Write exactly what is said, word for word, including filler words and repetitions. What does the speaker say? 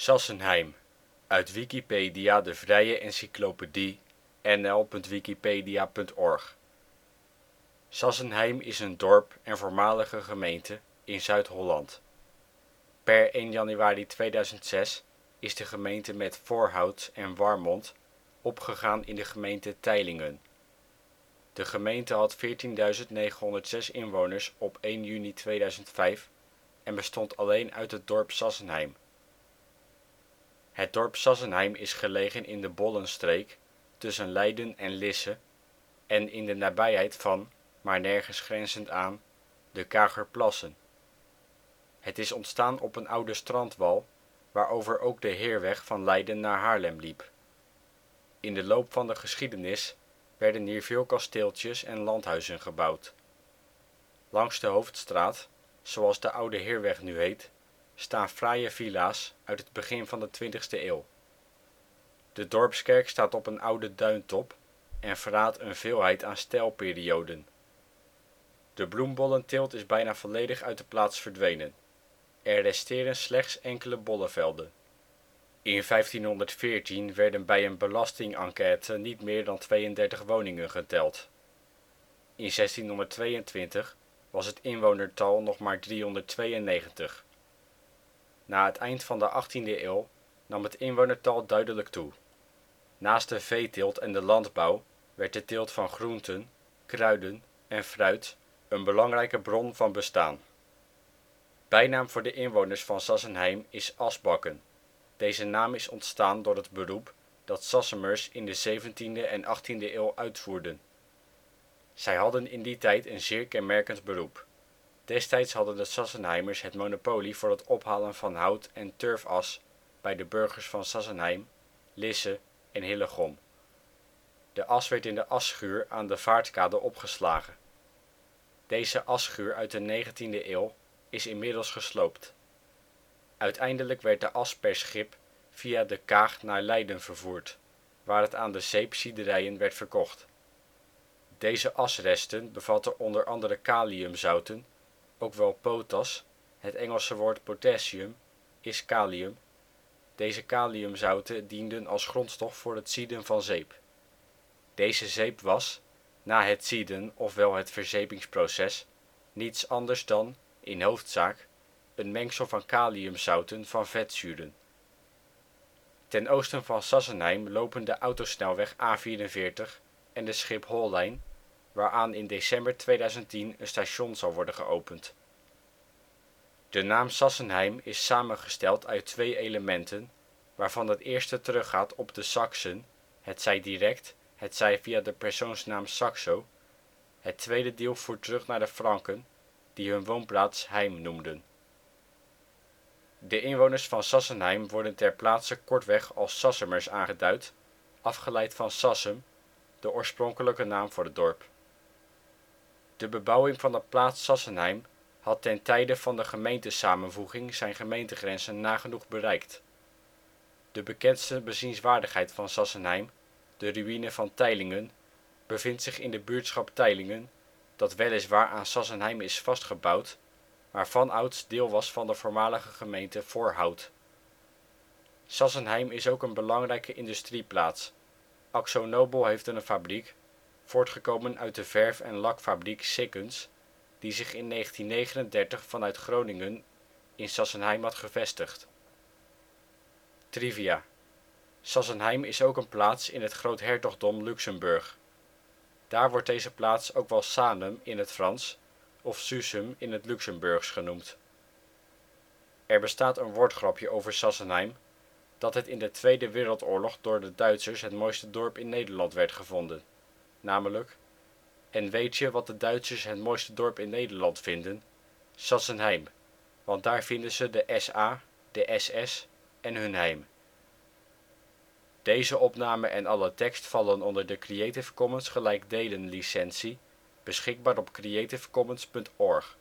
Sassenheim, uit Wikipedia, de vrije encyclopedie. N L punt wikipedia punt org. Sassenheim is een dorp en voormalige gemeente in Zuid-Holland. Per één januari tweeduizend zes is de gemeente met Voorhout en Warmond opgegaan in de gemeente Teylingen. De gemeente had veertienduizend negenhonderdzes inwoners op één juni tweeduizend vijf en bestond alleen uit het dorp Sassenheim. Het dorp Sassenheim is gelegen in de Bollenstreek tussen Leiden en Lisse en in de nabijheid van, maar nergens grenzend aan, de Kagerplassen. Het is ontstaan op een oude strandwal, waarover ook de Heerweg van Leiden naar Haarlem liep. In de loop van de geschiedenis werden hier veel kasteeltjes en landhuizen gebouwd. Langs de Hoofdstraat, zoals de oude Heerweg nu heet, staan fraaie villa 's uit het begin van de twintigste eeuw. De Dorpskerk staat op een oude duintop en verraadt een veelheid aan stijlperioden. De bloembollenteelt is bijna volledig uit de plaats verdwenen. Er resteren slechts enkele bollenvelden. In vijftienhonderdveertien werden bij een belastingenquête niet meer dan tweeëndertig woningen geteld. In zestienhonderdtweeëntwintig was het inwonertal nog maar driehonderdtweeënnegentig. Na het eind van de achttiende eeuw nam het inwonertal duidelijk toe. Naast de veeteelt en de landbouw werd de teelt van groenten, kruiden en fruit een belangrijke bron van bestaan. Bijnaam voor de inwoners van Sassenheim is asbakken. Deze naam is ontstaan door het beroep dat Sassemers in de zeventiende en achttiende eeuw uitvoerden. Zij hadden in die tijd een zeer kenmerkend beroep. Destijds hadden de Sassenheimers het monopolie voor het ophalen van hout en turfas bij de burgers van Sassenheim, Lisse en Hillegom. De as werd in de asschuur aan de Vaartkade opgeslagen. Deze asschuur uit de negentiende eeuw is inmiddels gesloopt. Uiteindelijk werd de as per schip via de Kaag naar Leiden vervoerd, waar het aan de zeepziederijen werd verkocht. Deze asresten bevatten onder andere kaliumzouten, ook wel potas, het Engelse woord potassium is kalium. Deze kaliumzouten dienden als grondstof voor het zieden van zeep. Deze zeep was, na het zieden ofwel het verzepingsproces, niets anders dan, in hoofdzaak, een mengsel van kaliumzouten van vetzuren. Ten oosten van Sassenheim lopen de autosnelweg A vierenveertig en de Schiphollijn, waaraan in december tweeduizend tien een station zal worden geopend. De naam Sassenheim is samengesteld uit twee elementen, waarvan het eerste teruggaat op de Saksen, hetzij direct, hetzij via de persoonsnaam Saxo. Het tweede deel voert terug naar de Franken, die hun woonplaats Heim noemden. De inwoners van Sassenheim worden ter plaatse kortweg als Sassemers aangeduid, afgeleid van Sassem, de oorspronkelijke naam voor het dorp. De bebouwing van de plaats Sassenheim had ten tijde van de gemeentesamenvoeging zijn gemeentegrenzen nagenoeg bereikt. De bekendste bezienswaardigheid van Sassenheim, de ruïne van Teylingen, bevindt zich in de buurtschap Teylingen, dat weliswaar aan Sassenheim is vastgebouwd, maar vanouds deel was van de voormalige gemeente Voorhout. Sassenheim is ook een belangrijke industrieplaats. AkzoNobel heeft een fabriek, voortgekomen uit de verf- en lakfabriek Sikkens, die zich in negentien negenendertig vanuit Groningen in Sassenheim had gevestigd. Trivia: Sassenheim is ook een plaats in het Groothertogdom Luxemburg. Daar wordt deze plaats ook wel Sanem in het Frans of Suessem in het Luxemburgs genoemd. Er bestaat een woordgrapje over Sassenheim, dat het in de Tweede Wereldoorlog door de Duitsers het mooiste dorp in Nederland werd gevonden, namelijk: en weet je wat de Duitsers het mooiste dorp in Nederland vinden? Sassenheim, want daar vinden ze de S A, de S S en hun heim. Deze opname en alle tekst vallen onder de Creative Commons gelijkdelen licentie, beschikbaar op creativecommons punt org.